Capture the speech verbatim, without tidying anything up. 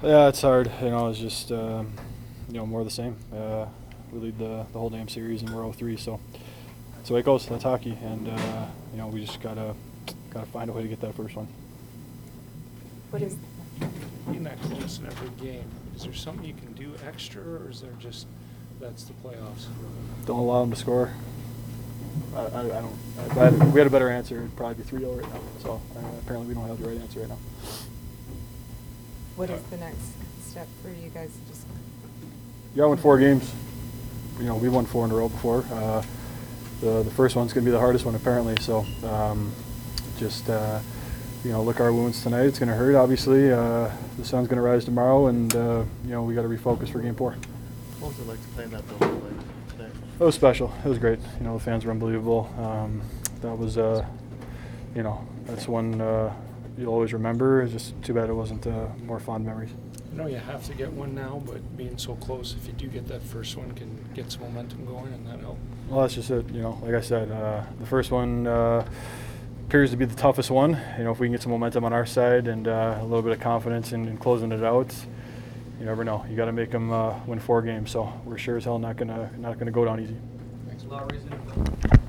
Yeah, it's hard. You know, it's just um, you know more of the same. Uh, we lead the the whole damn series, and we're oh three. So that's the way it goes. That's hockey, and uh, you know we just gotta gotta find a way to get that first one. What is, Being that close in every game, is there something you can do extra, or is there just, that's the playoffs? Don't allow them to score. I, I, I don't. If, I had, if we had a better answer, it'd probably be three zero right now. So uh, apparently we don't have the right answer right now. what is the next step for you guys to just, You got to win four games. You know, we won four in a row before. Uh, the the first one's going to be the hardest one apparently. So um, just uh, you know, lick our wounds tonight. It's going to hurt, obviously. Uh, the sun's going to rise tomorrow, and uh, you know we got to refocus for game four. What was it like to play in that building like today? It was special. It was great. You know, the fans were unbelievable. Um, that was, uh, you know, that's one uh, you'll always remember. It's just too bad it wasn't uh, more fond memories. I know you have to get one now, but being so close, if you do get that first one, can get some momentum going, and that help. Well, that's just it. You know, like I said, uh, the first one uh, appears to be the toughest one. You know, if we can get some momentum on our side and uh, a little bit of confidence in, in closing it out, you never know. You got to make them uh, win four games. So we're sure as hell not gonna not gonna go down easy. Thanks. A lot of reason.